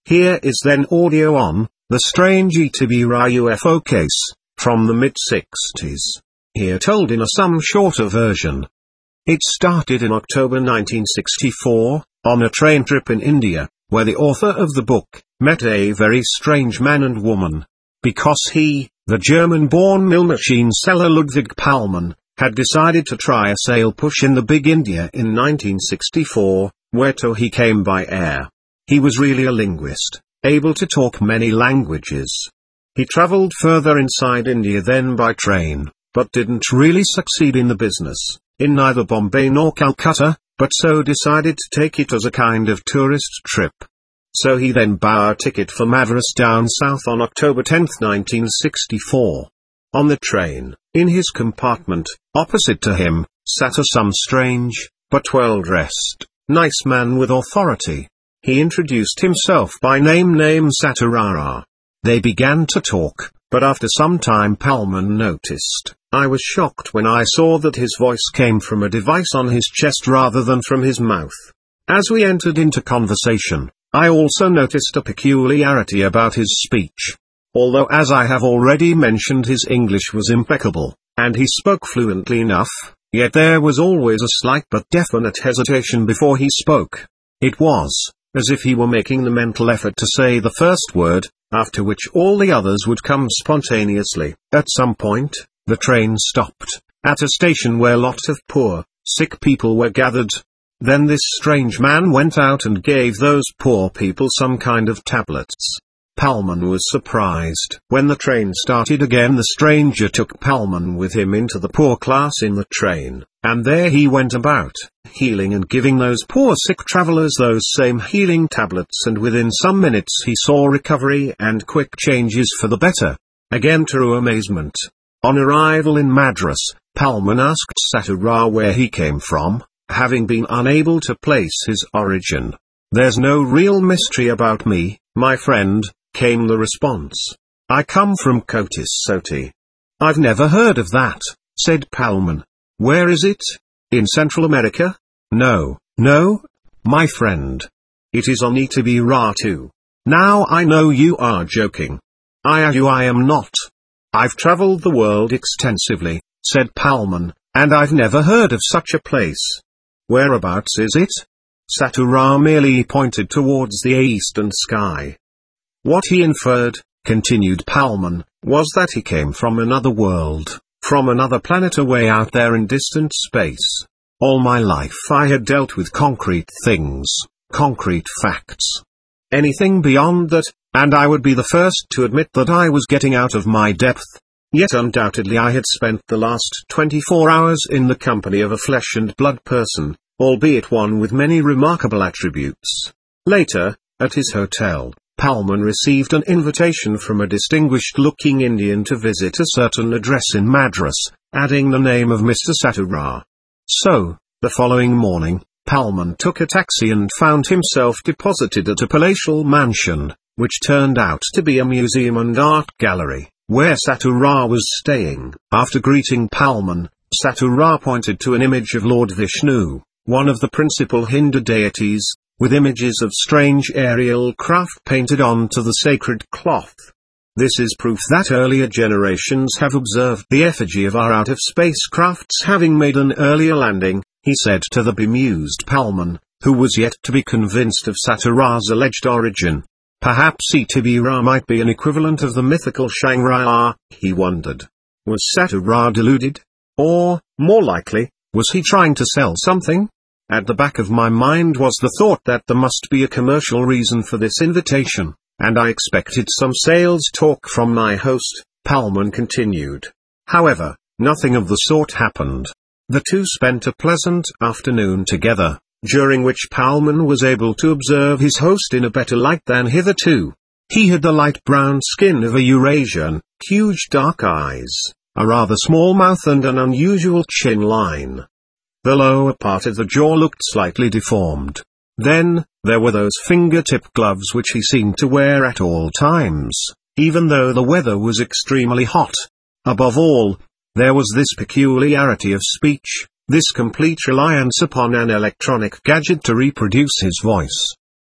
Here is then audio on the strange Itibira UFO case from the mid-60s. Here told in a some shorter version. It started in October 1964, on a train trip in India, where the author of the book met a very strange man and woman. Because he, the German-born mill machine seller Ludwig Palman, had decided to try a sail push in the Big India in 1964, whereto he came by air. He was really a linguist, able to talk many languages. He traveled further inside India then by train, but didn't really succeed in the business, in neither Bombay nor Calcutta, but so decided to take it as a kind of tourist trip. So he then bought a ticket for Madras down south on October 10, 1964. On the train, in his compartment, opposite to him, sat a some strange, but well-dressed, nice man with authority. He introduced himself by name Saturara. They began to talk, but after some time Palman noticed, I was shocked when I saw that his voice came from a device on his chest rather than from his mouth. As we entered into conversation, I also noticed a peculiarity about his speech. Although as I have already mentioned his English was impeccable, and he spoke fluently enough, yet there was always a slight but definite hesitation before he spoke. It was as if he were making the mental effort to say the first word, after which all the others would come spontaneously. At some point, the train stopped, at a station where lots of poor, sick people were gathered. Then this strange man went out and gave those poor people some kind of tablets. Palman was surprised. When the train started again, the stranger took Palman with him into the poor class in the train, and there he went about, healing and giving those poor sick travelers those same healing tablets, and within some minutes he saw recovery and quick changes for the better. Again to amazement. On arrival in Madras, Palman asked Saturara where he came from, having been unable to place his origin. There's no real mystery about me, my friend, came the response. I come from Kotis Soti. I've never heard of that, said Palman. Where is it? In Central America? No, my friend. It is on Itibira too. Now I know you are joking. I am not. I've traveled the world extensively, said Palman, and I've never heard of such a place. Whereabouts is it? Saturara merely pointed towards the eastern sky. What he inferred, continued Palman, was that he came from another world, from another planet away out there in distant space. All my life I had dealt with concrete things, concrete facts. Anything beyond that, and I would be the first to admit that I was getting out of my depth. Yet undoubtedly I had spent the last 24 hours in the company of a flesh and blood person, albeit one with many remarkable attributes. Later, at his hotel, Palman received an invitation from a distinguished-looking Indian to visit a certain address in Madras, adding the name of Mr. Saturara. So, the following morning, Palman took a taxi and found himself deposited at a palatial mansion, which turned out to be a museum and art gallery, where Saturara was staying. After greeting Palman, Saturara pointed to an image of Lord Vishnu, one of the principal Hindu deities, with images of strange aerial craft painted onto the sacred cloth. This is proof that earlier generations have observed the effigy of our out-of-space crafts having made an earlier landing, he said to the bemused Palman, who was yet to be convinced of Saturara's alleged origin. Perhaps Itibira might be an equivalent of the mythical Shangri-La, he wondered. Was Saturara deluded? Or, more likely, was he trying to sell something? At the back of my mind was the thought that there must be a commercial reason for this invitation, and I expected some sales talk from my host, Palman continued. However, nothing of the sort happened. The two spent a pleasant afternoon together, during which Palman was able to observe his host in a better light than hitherto. He had the light brown skin of a Eurasian, huge dark eyes, a rather small mouth and an unusual chin line. The lower part of the jaw looked slightly deformed. Then, there were those fingertip gloves which he seemed to wear at all times, even though the weather was extremely hot. Above all, there was this peculiarity of speech, this complete reliance upon an electronic gadget to reproduce his voice.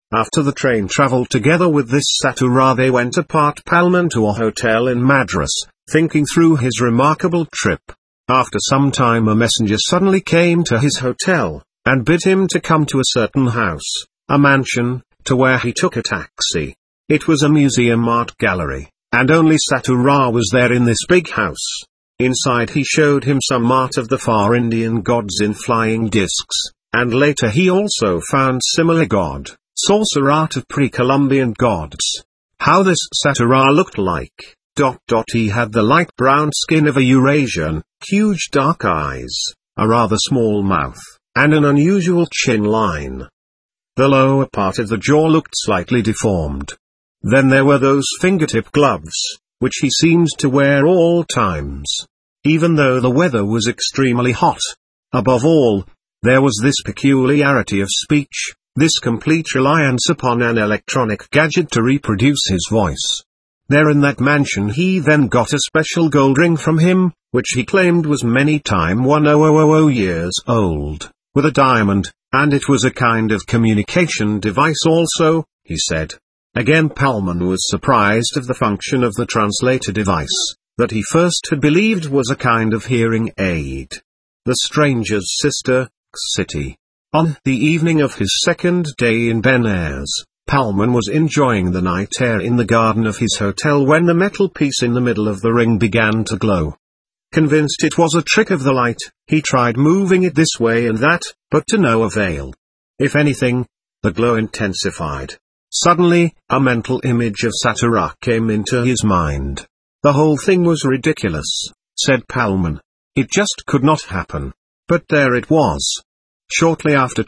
After the train traveled together with this Satura, they went apart. Palman to a hotel in Madras, thinking through his remarkable trip. After some time a messenger suddenly came to his hotel, and bid him to come to a certain house, a mansion, to where he took a taxi. It was a museum art gallery, and only Satura was there in this big house. Inside he showed him some art of the far Indian gods in flying discs, and later he also found similar god, saucer art of pre-Columbian gods. How this Satura looked like. He had the light brown skin of a Eurasian, huge dark eyes, a rather small mouth, and an unusual chin line. The lower part of the jaw looked slightly deformed. Then there were those fingertip gloves, which he seemed to wear all times, even though the weather was extremely hot. Above all, there was this peculiarity of speech, this complete reliance upon an electronic gadget to reproduce his voice. There in that mansion he then got a special gold ring from him, which he claimed was many times 1000 years old, with a diamond, and it was a kind of communication device also, he said. Again Palman was surprised of the function of the translator device, that he first had believed was a kind of hearing aid. The stranger's sister, City. On the evening of his second day in Benares, Palman was enjoying the night air in the garden of his hotel when the metal piece in the middle of the ring began to glow. Convinced it was a trick of the light, he tried moving it this way and that, but to no avail. If anything, the glow intensified. Suddenly, a mental image of Satura came into his mind. The whole thing was ridiculous, said Palman. It just could not happen. But there it was. Shortly after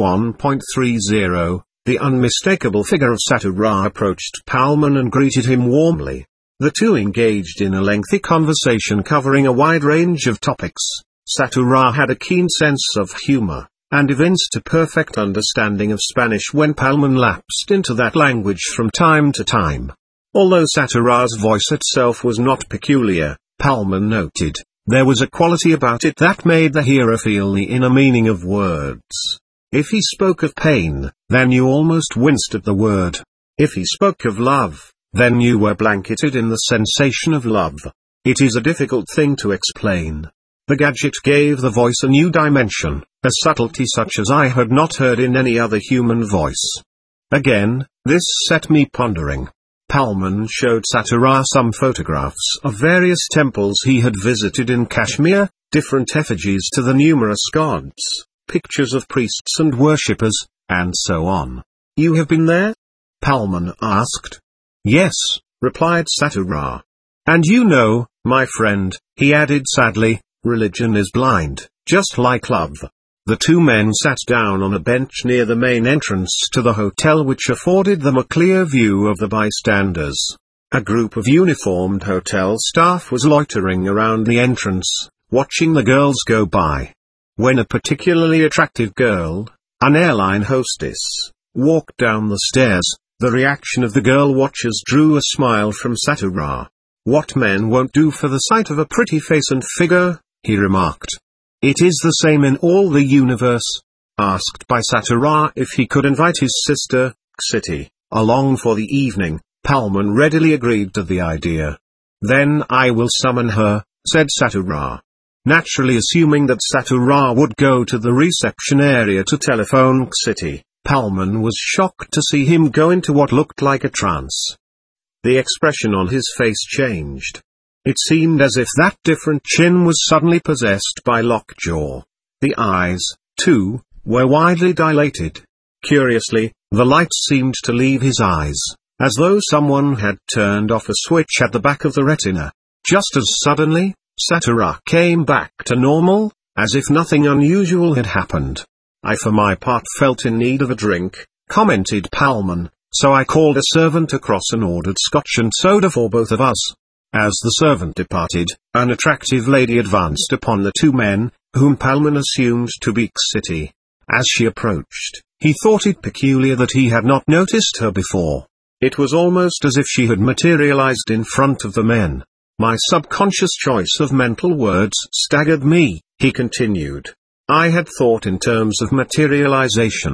21.30, the unmistakable figure of Satura approached Palman and greeted him warmly. The two engaged in a lengthy conversation covering a wide range of topics. Satura had a keen sense of humor, and evinced a perfect understanding of Spanish when Palman lapsed into that language from time to time. Although Satura's voice itself was not peculiar, Palman noted, there was a quality about it that made the hearer feel the inner meaning of words. If he spoke of pain, then you almost winced at the word. If he spoke of love, then you were blanketed in the sensation of love. It is a difficult thing to explain. The gadget gave the voice a new dimension, a subtlety such as I had not heard in any other human voice. Again, this set me pondering. Palman showed Satura some photographs of various temples he had visited in Kashmir, different effigies to the numerous gods, pictures of priests and worshippers, and so on. You have been there? Palman asked. Yes, replied Satura. And you know, my friend, he added sadly, religion is blind, just like love. The two men sat down on a bench near the main entrance to the hotel, which afforded them a clear view of the bystanders. A group of uniformed hotel staff was loitering around the entrance, watching the girls go by. When a particularly attractive girl, an airline hostess, walked down the stairs, the reaction of the girl watchers drew a smile from Satura. What men won't do for the sight of a pretty face and figure, he remarked. It is the same in all the universe. Asked by Satura if he could invite his sister, City, along for the evening, Palman readily agreed to the idea. Then I will summon her, said Satura. Naturally assuming that Satura would go to the reception area to telephone City, Palman was shocked to see him go into what looked like a trance. The expression on his face changed. It seemed as if that different chin was suddenly possessed by lockjaw. The eyes, too, were widely dilated. Curiously, the light seemed to leave his eyes, as though someone had turned off a switch at the back of the retina. Just as suddenly, Satura came back to normal, as if nothing unusual had happened. I for my part felt in need of a drink, commented Palman, so I called a servant across and ordered scotch and soda for both of us. As the servant departed, an attractive lady advanced upon the two men, whom Palman assumed to be City. As she approached, he thought it peculiar that he had not noticed her before. It was almost as if she had materialized in front of the men. My subconscious choice of mental words staggered me, he continued. I had thought in terms of materialization.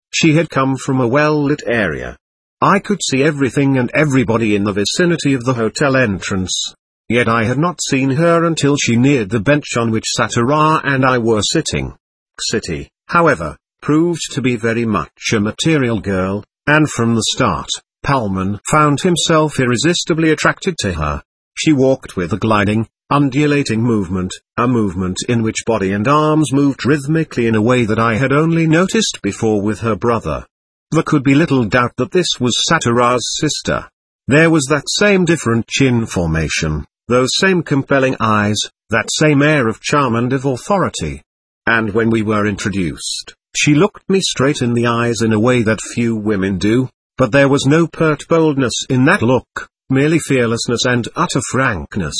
She had come from a well-lit area. I could see everything and everybody in the vicinity of the hotel entrance. Yet I had not seen her until she neared the bench on which Satura and I were sitting. City, however, proved to be very much a material girl, and from the start, Palman found himself irresistibly attracted to her. She walked with a gliding, undulating movement, a movement in which body and arms moved rhythmically in a way that I had only noticed before with her brother. There could be little doubt that this was Satura's sister. There was that same different chin formation, those same compelling eyes, that same air of charm and of authority. And when we were introduced, she looked me straight in the eyes in a way that few women do, but there was no pert boldness in that look, merely fearlessness and utter frankness.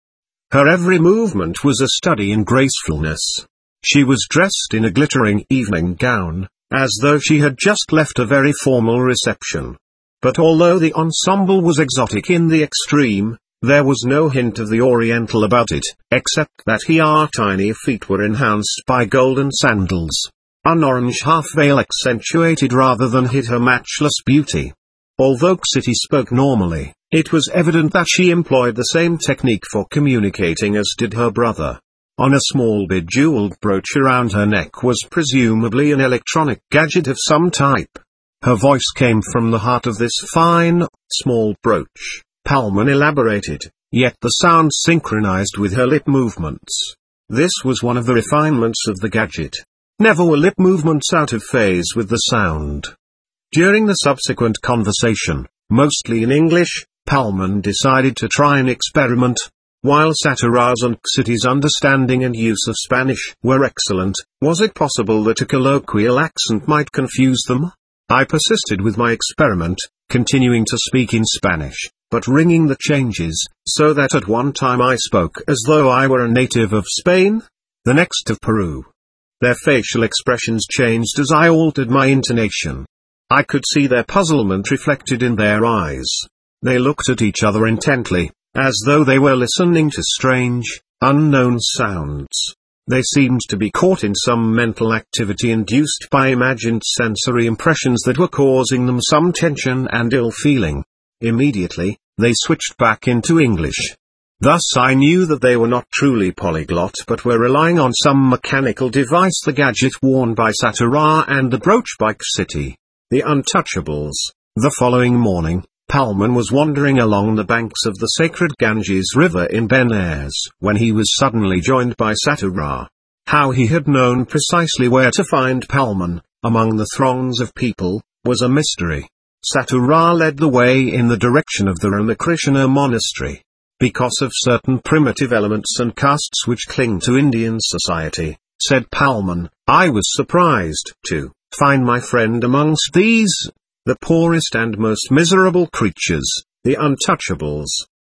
Her every movement was a study in gracefulness. She was dressed in a glittering evening gown, as though she had just left a very formal reception. But although the ensemble was exotic in the extreme, there was no hint of the oriental about it, except that her tiny feet were enhanced by golden sandals. An orange half-veil accentuated rather than hid her matchless beauty. Although City spoke normally, it was evident that she employed the same technique for communicating as did her brother. On a small bejeweled brooch around her neck was presumably an electronic gadget of some type. Her voice came from the heart of this fine, small brooch, Palman elaborated, yet the sound synchronized with her lip movements. This was one of the refinements of the gadget. Never were lip movements out of phase with the sound. During the subsequent conversation, mostly in English, Palman decided to try an experiment. While Satura's and City's understanding and use of Spanish were excellent, was it possible that a colloquial accent might confuse them? I persisted with my experiment, continuing to speak in Spanish, but ringing the changes, so that at one time I spoke as though I were a native of Spain, the next of Peru. Their facial expressions changed as I altered my intonation. I could see their puzzlement reflected in their eyes. They looked at each other intently, as though they were listening to strange, unknown sounds. They seemed to be caught in some mental activity induced by imagined sensory impressions that were causing them some tension and ill feeling. Immediately, they switched back into English. Thus I knew that they were not truly polyglot but were relying on some mechanical device, the gadget worn by Satura and the brooch by City. The Untouchables. The following morning, Palman was wandering along the banks of the sacred Ganges River in Benares when he was suddenly joined by Satura. How he had known precisely where to find Palman, among the throngs of people, was a mystery. Satura led the way in the direction of the Ramakrishna monastery. Because of certain primitive elements and castes which cling to Indian society, said Palman, I was surprised to find my friend amongst these, the poorest and most miserable creatures, the Untouchables.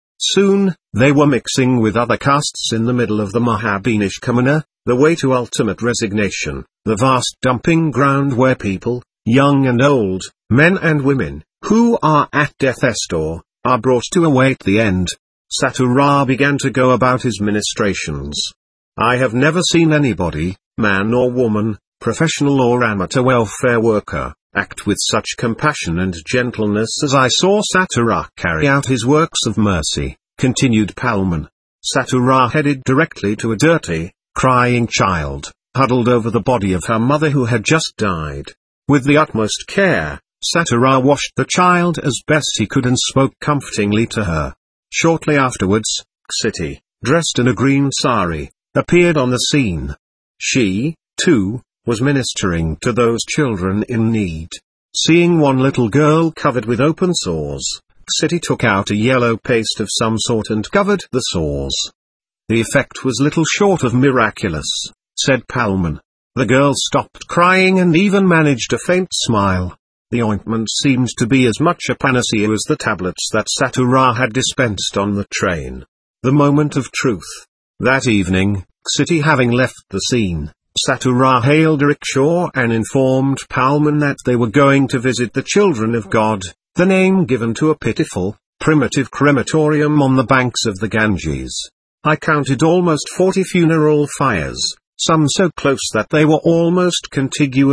Soon, they were mixing with other castes in the middle of the Mahabinishkamana, the way to ultimate resignation, the vast dumping ground where people, young and old, men and women, who are at death's door, are brought to await the end. Satura began to go about his ministrations. I have never seen anybody, man or woman, professional or amateur welfare worker, act with such compassion and gentleness as I saw Satura carry out his works of mercy, continued Palman. Satura headed directly to a dirty, crying child, huddled over the body of her mother who had just died. With the utmost care, Satura washed the child as best he could and spoke comfortingly to her. Shortly afterwards, City, dressed in a green sari, appeared on the scene. She, too, was ministering to those children in need. Seeing one little girl covered with open sores, City took out a yellow paste of some sort and covered the sores. The effect was little short of miraculous, said Palman. The girl stopped crying and even managed a faint smile. The ointment seemed to be as much a panacea as the tablets that Satura had dispensed on the train. The moment of truth. That evening, City having left the scene, Satura hailed a rickshaw and informed Palman that they were going to visit the Children of God, the name given to a pitiful, primitive crematorium on the banks of the Ganges. I counted almost 40 funeral fires, some so close that they were almost contiguous,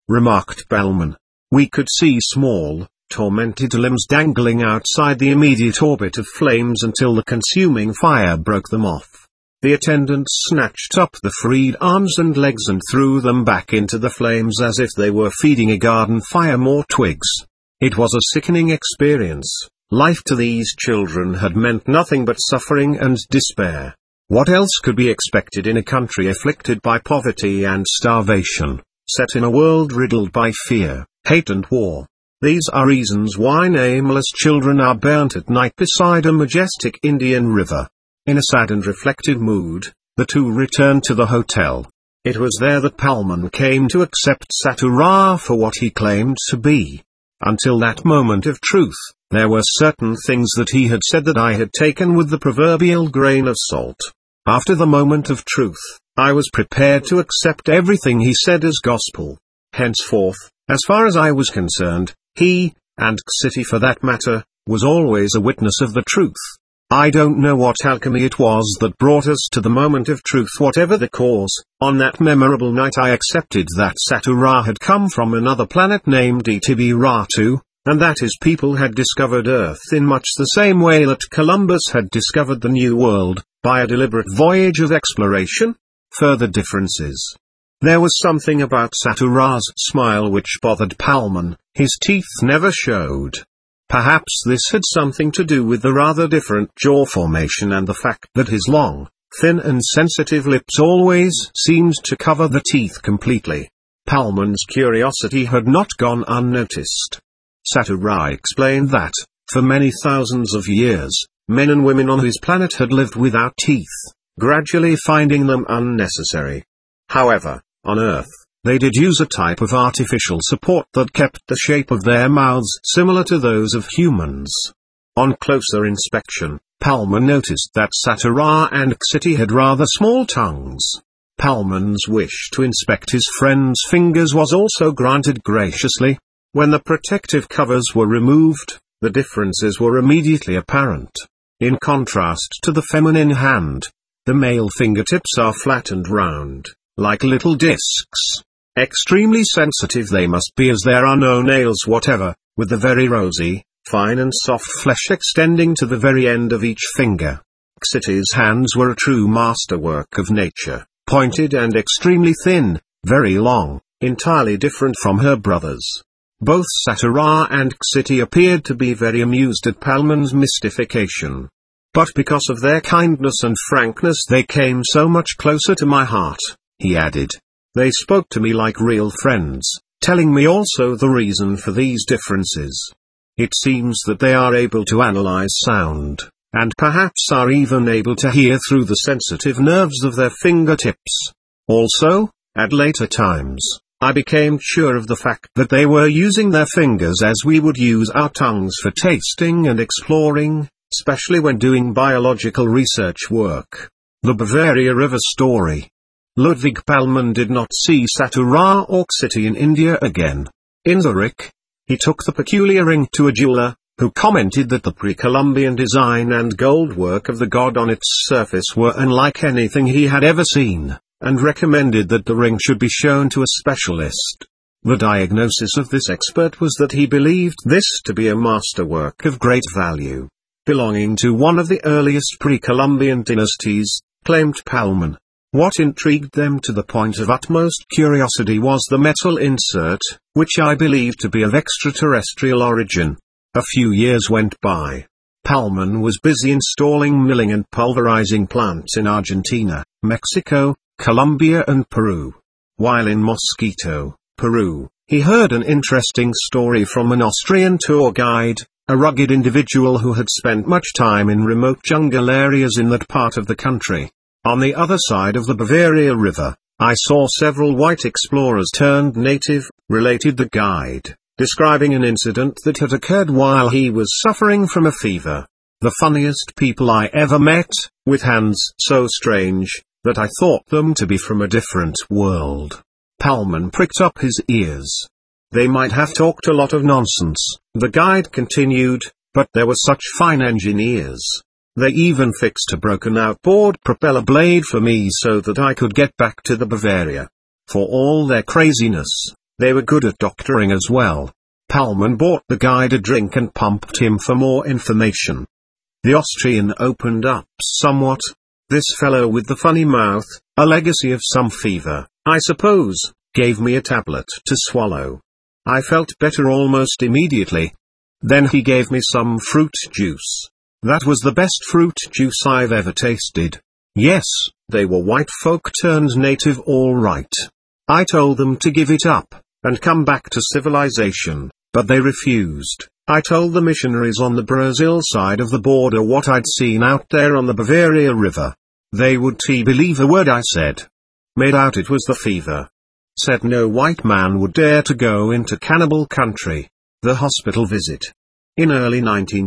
remarked Bellman. We could see small, tormented limbs dangling outside the immediate orbit of flames until the consuming fire broke them off. The attendants snatched up the freed arms and legs and threw them back into the flames as if they were feeding a garden fire more twigs. It was a sickening experience. Life to these children had meant nothing but suffering and despair. What else could be expected in a country afflicted by poverty and starvation, set in a world riddled by fear, hate and war? These are reasons why nameless children are burnt at night beside a majestic Indian river. In a sad and reflective mood, the two returned to the hotel. It was there that Palman came to accept Satu Ra for what he claimed to be. Until that moment of truth, there were certain things that he had said that I had taken with the proverbial grain of salt. After the moment of truth, I was prepared to accept everything he said as gospel. Henceforth, as far as I was concerned, he, and City for that matter, was always a witness of the truth. I don't know what alchemy it was that brought us to the moment of truth. Whatever the cause, on that memorable night I accepted that Satu Ra had come from another planet named Itibi Ratu, and that his people had discovered Earth in much the same way that Columbus had discovered the New World, by a deliberate voyage of exploration. Further differences. There was something about Satu Ra's smile which bothered Palman. His teeth never showed. Perhaps this had something to do with the rather different jaw formation and the fact that his long, thin and sensitive lips always seemed to cover the teeth completely. Palman's curiosity had not gone unnoticed. Satu Ra explained that, for many thousands of years, men and women on his planet had lived without teeth, gradually finding them unnecessary. However, on Earth, they did use a type of artificial support that kept the shape of their mouths similar to those of humans. On closer inspection, Palman noticed that Satu Ra and City had rather small tongues. Palman's wish to inspect his friend's fingers was also granted graciously. When the protective covers were removed, the differences were immediately apparent. In contrast to the feminine hand, the male fingertips are flat and round, like little discs. Extremely sensitive they must be as there are no nails whatever, with the very rosy, fine and soft flesh extending to the very end of each finger. City's hands were a true masterwork of nature, pointed and extremely thin, very long, entirely different from her brother's. Both Satu Ra and City appeared to be very amused at Palman's mystification. But because of their kindness and frankness they came so much closer to my heart, he added. They spoke to me like real friends, telling me also the reason for these differences. It seems that they are able to analyze sound, and perhaps are even able to hear through the sensitive nerves of their fingertips. Also, at later times, I became sure of the fact that they were using their fingers as we would use our tongues for tasting and exploring, especially when doing biological research work. The Bavaria River Story. Ludwig Palman did not see Satu Ra or City in India again. In Zurich, he took the peculiar ring to a jeweler, who commented that the pre-Columbian design and gold work of the god on its surface were unlike anything he had ever seen, and recommended that the ring should be shown to a specialist. The diagnosis of this expert was that he believed this to be a masterwork of great value, belonging to one of the earliest pre-Columbian dynasties, claimed Palman. What intrigued them to the point of utmost curiosity was the metal insert, which I believed to be of extraterrestrial origin. A few years went by. Palman was busy installing milling and pulverizing plants in Argentina, Mexico, Colombia and Peru. While in Mosquito, Peru, he heard an interesting story from an Austrian tour guide, a rugged individual who had spent much time in remote jungle areas in that part of the country. On the other side of the Bavaria River, I saw several white explorers turned native, related the guide, describing an incident that had occurred while he was suffering from a fever. The funniest people I ever met, with hands so strange, that I thought them to be from a different world. Palman pricked up his ears. They might have talked a lot of nonsense, the guide continued, but they were such fine engineers. They even fixed a broken outboard propeller blade for me so that I could get back to the Bavaria. For all their craziness, They were good at doctoring as well. Palman bought the guide a drink and pumped him for more information. The Austrian opened up somewhat. This fellow with the funny mouth, a legacy of some fever, I suppose, gave me a tablet to swallow. I felt better almost immediately. Then he gave me some fruit juice. That was the best fruit juice I've ever tasted. Yes, they were white folk turned native all right. I told them to give it up, and come back to civilization, but they refused. I told the missionaries on the Brazil side of the border what I'd seen out there on the Bavaria River. They would believe a word I said. Made out it was the fever. Said no white man would dare to go into cannibal country. The hospital visit. In early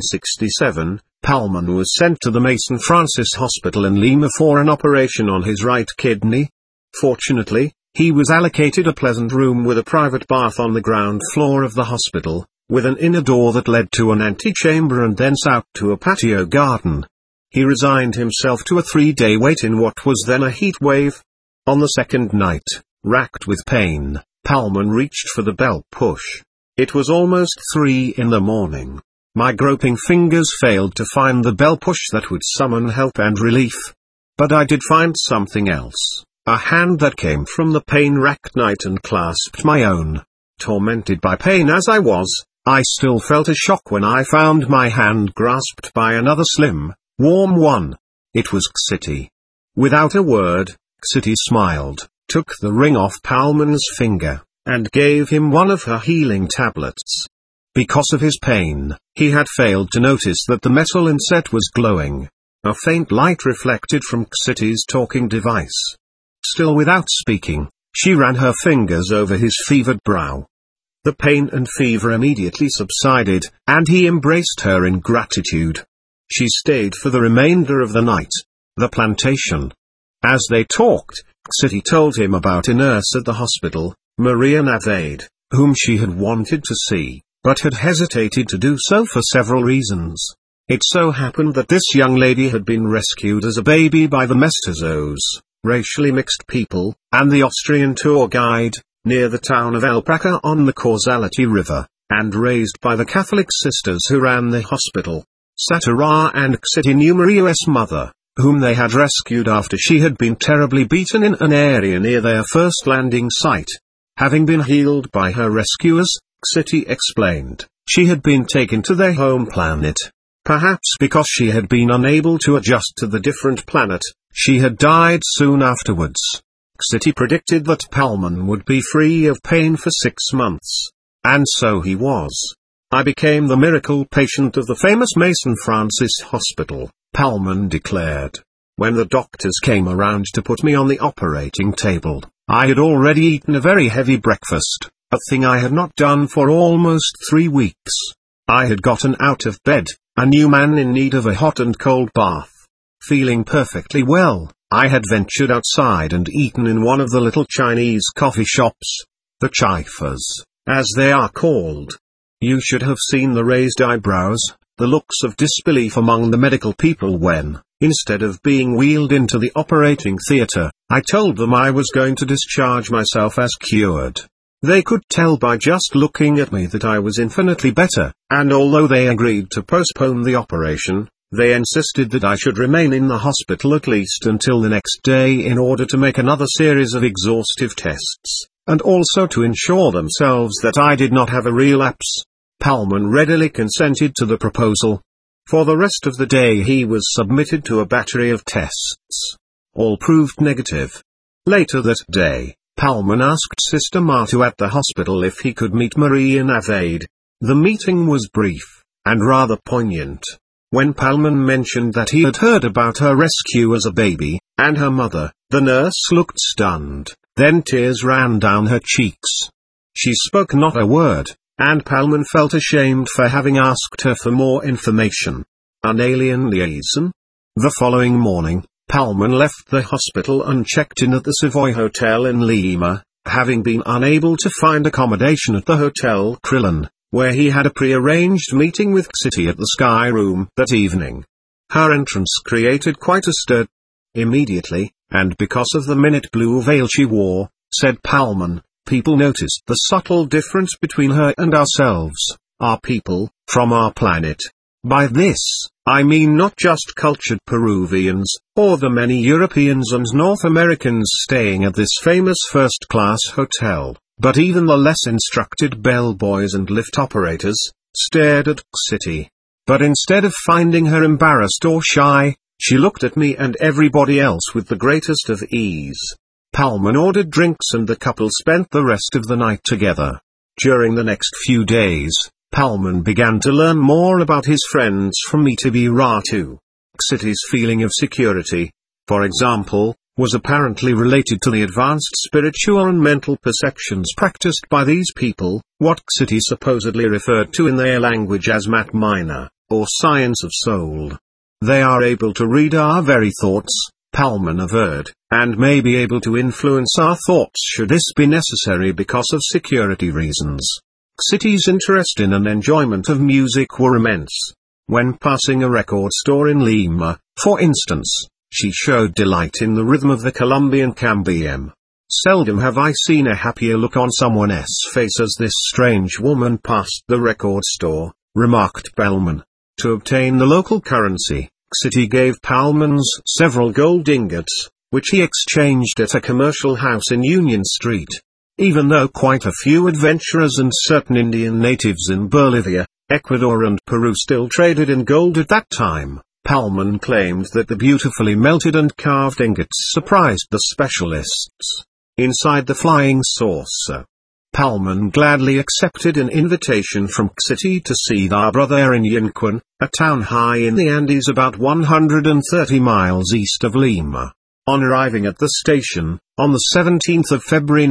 1967, Palman was sent to the Mason Francis Hospital in Lima for an operation on his right kidney. Fortunately, he was allocated a pleasant room with a private bath on the ground floor of the hospital, with an inner door that led to an antechamber and thence out to a patio garden. He resigned himself to a 3-day wait in what was then a heat wave. On the second night, racked with pain, Palman reached for the bell push. It was almost 3 in the morning. My groping fingers failed to find the bell push that would summon help and relief. But I did find something else, a hand that came from the pain-racked night and clasped my own. Tormented by pain as I was, I still felt a shock when I found my hand grasped by another slim, warm one. It was Xiti. Without a word, Xiti smiled, took the ring off Palman's finger, and gave him one of her healing tablets. Because of his pain, he had failed to notice that the metal inset was glowing. A faint light reflected from Xiti's talking device. Still without speaking, she ran her fingers over his fevered brow. The pain and fever immediately subsided, and he embraced her in gratitude. She stayed for the remainder of the night. The plantation. As they talked, Xiti told him about a nurse at the hospital, Maria Navade, whom she had wanted to see, but had hesitated to do so for several reasons. It so happened that this young lady had been rescued as a baby by the mestizos, racially mixed people, and the Austrian tour guide, near the town of El Praca on the Causality River, and raised by the Catholic sisters who ran the hospital. Satara and Xiti knew Maria's mother, whom they had rescued after she had been terribly beaten in an area near their first landing site. Having been healed by her rescuers, Xiti explained, she had been taken to their home planet. Perhaps because she had been unable to adjust to the different planet, she had died soon afterwards. Xiti predicted that Palman would be free of pain for 6 months. And so he was. I became the miracle patient of the famous Mason Francis Hospital, Palman declared. When the doctors came around to put me on the operating table, I had already eaten a very heavy breakfast, a thing I had not done for almost 3 weeks. I had gotten out of bed, a new man in need of a hot and cold bath. Feeling perfectly well, I had ventured outside and eaten in one of the little Chinese coffee shops, the chaifas, as they are called. You should have seen the raised eyebrows, the looks of disbelief among the medical people when, instead of being wheeled into the operating theater, I told them I was going to discharge myself as cured. They could tell by just looking at me that I was infinitely better, and although they agreed to postpone the operation, they insisted that I should remain in the hospital at least until the next day in order to make another series of exhaustive tests, and also to ensure themselves that I did not have a relapse. Palman readily consented to the proposal. For the rest of the day he was submitted to a battery of tests. All proved negative. Later that day, Palman asked Sister Martu at the hospital if he could meet Maria Navade. The meeting was brief, and rather poignant. When Palman mentioned that he had heard about her rescue as a baby, and her mother, the nurse looked stunned, then tears ran down her cheeks. She spoke not a word, and Palman felt ashamed for having asked her for more information. An alien liaison? The following morning, Palman left the hospital and checked in at the Savoy Hotel in Lima, having been unable to find accommodation at the Hotel Krillon, where he had a pre-arranged meeting with Xiti at the Sky Room that evening. Her entrance created quite a stir. Immediately, and because of the minute blue veil she wore, said Palman, People noticed the subtle difference between her and ourselves, our people, from our planet. By this, I mean not just cultured Peruvians, or the many Europeans and North Americans staying at this famous first-class hotel, but even the less instructed bellboys and lift operators, stared at City. But instead of finding her embarrassed or shy, she looked at me and everybody else with the greatest of ease. Palman ordered drinks and the couple spent the rest of the night together. During the next few days, Palman began to learn more about his friends from Itibi Ratu. City's feeling of security, for example, was apparently related to the advanced spiritual and mental perceptions practiced by these people, what City supposedly referred to in their language as Mat Minor, or science of soul. They are able to read our very thoughts, Palman averred, and may be able to influence our thoughts should this be necessary because of security reasons. City's interest in and enjoyment of music were immense. When passing a record store in Lima, for instance, she showed delight in the rhythm of the Colombian cambiem. Seldom have I seen a happier look on someone else's face as this strange woman passed the record store, remarked Palman. To obtain the local currency, City gave Palman's several gold ingots, which he exchanged at a commercial house in Union Street. Even though quite a few adventurers and certain Indian natives in Bolivia, Ecuador and Peru still traded in gold at that time, Palman claimed that the beautifully melted and carved ingots surprised the specialists. Inside the flying saucer, Palman gladly accepted an invitation from City to see their brother in Yunquin, a town high in the Andes about 130 miles east of Lima. On arriving at the station, on the 17th of February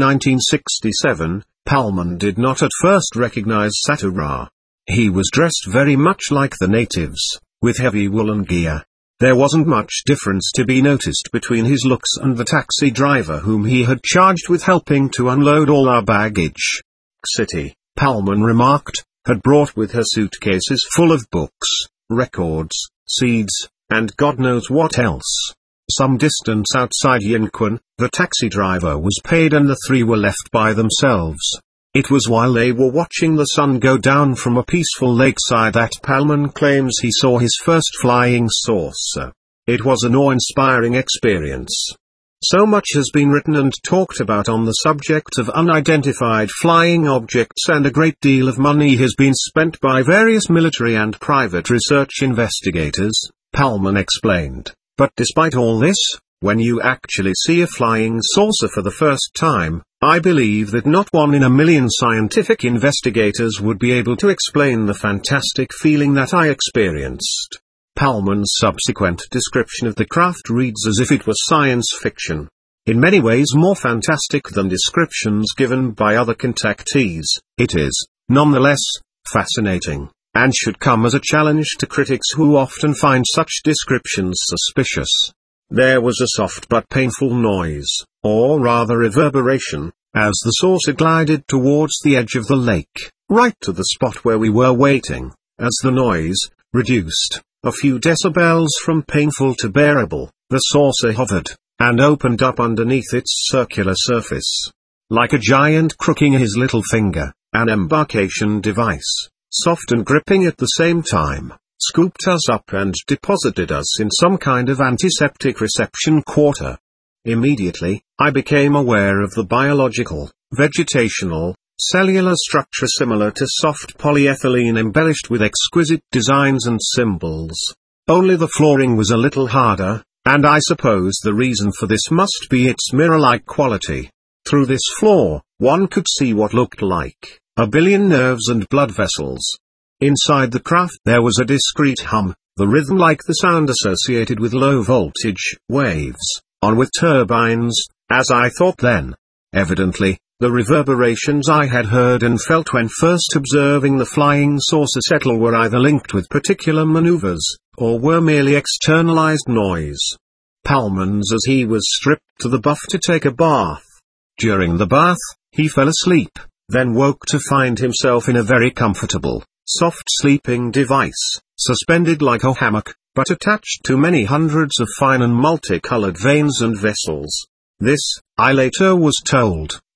1967, Palman did not at first recognize Satura. He was dressed very much like the natives, with heavy woolen gear. There wasn't much difference to be noticed between his looks and the taxi driver whom he had charged with helping to unload all our baggage. City, Palman remarked, had brought with her suitcases full of books, records, seeds, and God knows what else. Some distance outside Yunquin, the taxi driver was paid and the three were left by themselves. It was while they were watching the sun go down from a peaceful lakeside that Palman claims he saw his first flying saucer. It was an awe-inspiring experience. So much has been written and talked about on the subject of unidentified flying objects, and a great deal of money has been spent by various military and private research investigators, Palman explained. But despite all this, when you actually see a flying saucer for the first time, I believe that not one in a million scientific investigators would be able to explain the fantastic feeling that I experienced. Palman's subsequent description of the craft reads as if it was science fiction. In many ways more fantastic than descriptions given by other contactees, it is, nonetheless, fascinating, and should come as a challenge to critics who often find such descriptions suspicious. There was a soft but painful noise, or rather reverberation, as the saucer glided towards the edge of the lake, right to the spot where we were waiting. As the noise reduced a few decibels from painful to bearable, the saucer hovered, and opened up underneath its circular surface. Like a giant crooking his little finger, an embarkation device, soft and gripping at the same time, scooped us up and deposited us in some kind of antiseptic reception quarter. Immediately, I became aware of the biological, vegetational, cellular structure similar to soft polyethylene embellished with exquisite designs and symbols. Only the flooring was a little harder, and I suppose the reason for this must be its mirror-like quality. Through this floor, one could see what looked like a billion nerves and blood vessels. Inside the craft there was a discreet hum, the rhythm like the sound associated with low-voltage waves, on with turbines, as I thought then. Evidently, the reverberations I had heard and felt when first observing the flying saucer settle were either linked with particular maneuvers, or were merely externalized noise. Palman's as he was stripped to the buff to take a bath. During the bath, he fell asleep, then woke to find himself in a very comfortable, soft sleeping device, suspended like a hammock, but attached to many hundreds of fine and multicolored veins and vessels. This, I later was told,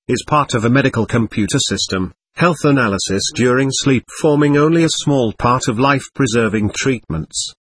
is part of a medical computer system, health analysis during sleep forming only a small part of life-preserving treatments.